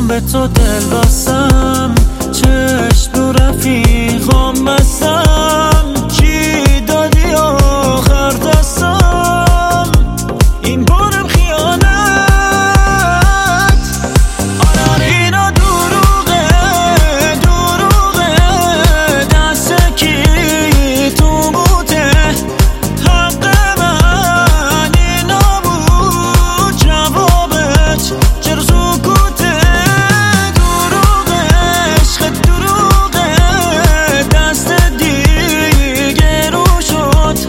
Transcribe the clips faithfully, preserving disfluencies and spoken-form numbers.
چون به تو دل بستم، چشم رو رفیقام بستم، چی دادی آخر دستم، این بارم خیانت. آره اینا دروغه دروغه، دست کی تو بوده، حق من اینا بود، جوابت چرا سکوته. دروغه عشق دروغه، دست دیگه رو شد،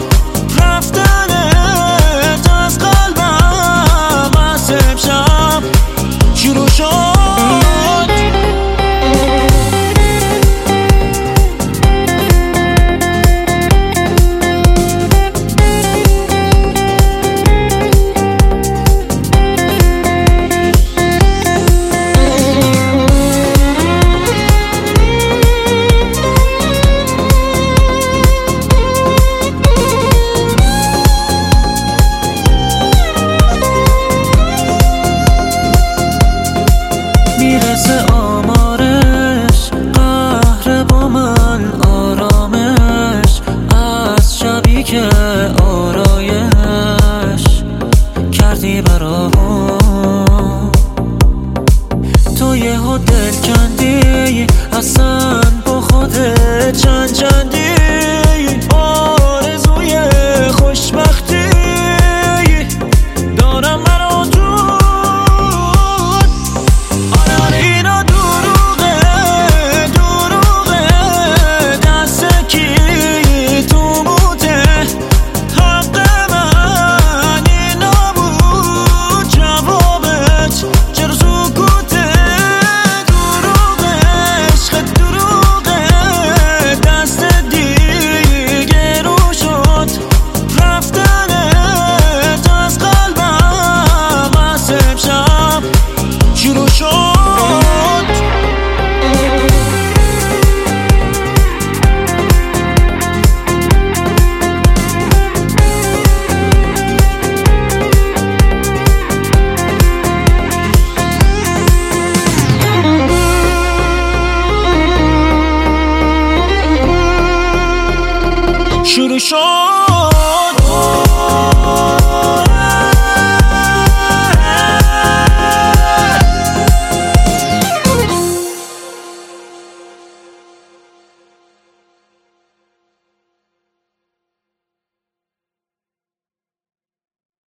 رفتنت از قلبم از امشب شروع شد. میرسه آمارش، قهر با من آرامش، از شبی که آرایش کردی برام. تو یهو دل کندی، اصلا با خودت چند چندی، آرزوی خوشبختی دارم برا تو. شروع شد.